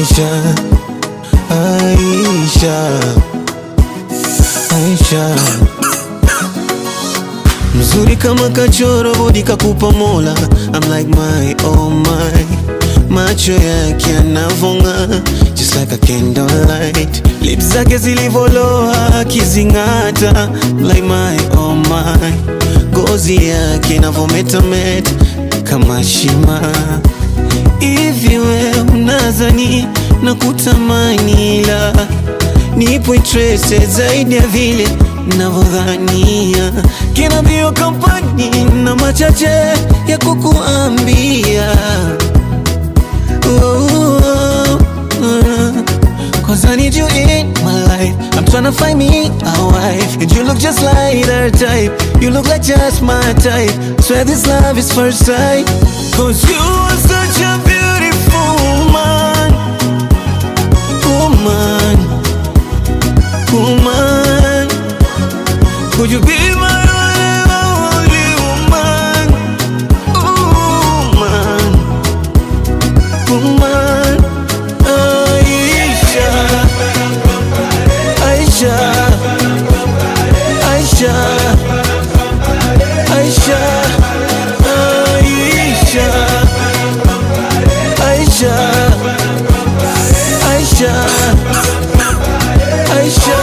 Aisha mzuri kama kachoro bodi kakupa mola. I'm like my oh my, macho yake yanavonga just like a candlelight, lips zake zilivoloa kizingata like my oh my, gozi yake inavometameta kama shima. Hivi we unazani na kutamani, la nipo interested zaidi ya vile navodhania. Kina bio kampani na machache ya kukuambia, cause I need you in my life. I'm tryna find me a wife, and you look just like her type. You look like just my type. Swear this love is first sight. Cause you are such a beautiful woman. Woman, could you be my only woman? Woman, Aisha, Aisha, Aisha, Aisha, Aisha, Aisha, Aisha.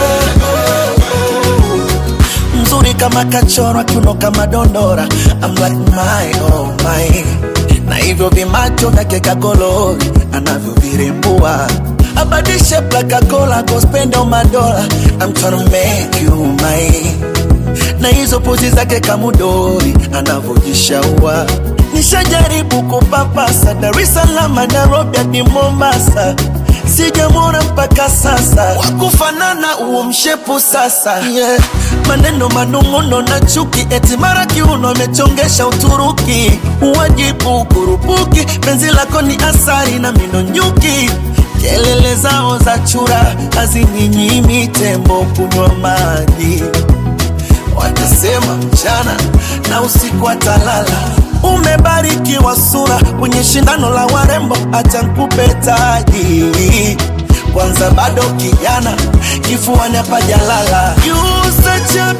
Mzuri kama kachora, kiuno kama dondora. I'm like my oh my, na hivyo vimacho na keka golori anavyo virembua. Abadi shape like a cola, go spend all my dollar. I'm tryna make you mine. Na hizo pozi zake kamudori anavojishaua. Nishajaribu kupapasa Dar es Salaam, Nairobi hadi Mombasa, sijamwona mpaka sasa wakufanana uo mshepu sasa. Yeah. Maneno manunguno na chuki, eti mara kiuno amechongesha Uturuki. Uwajibu kurupuki, penzi lako ni asari na mino nyuki. Kelele zao za chura hazininyimi tembo kunywa maji. Watasema mchana na usiku atalala. Umebarikiwa sura kwenye shindano la warembo, acha nikupe taji. Kwanza bado kijana, kifuani hapa jalala. You such a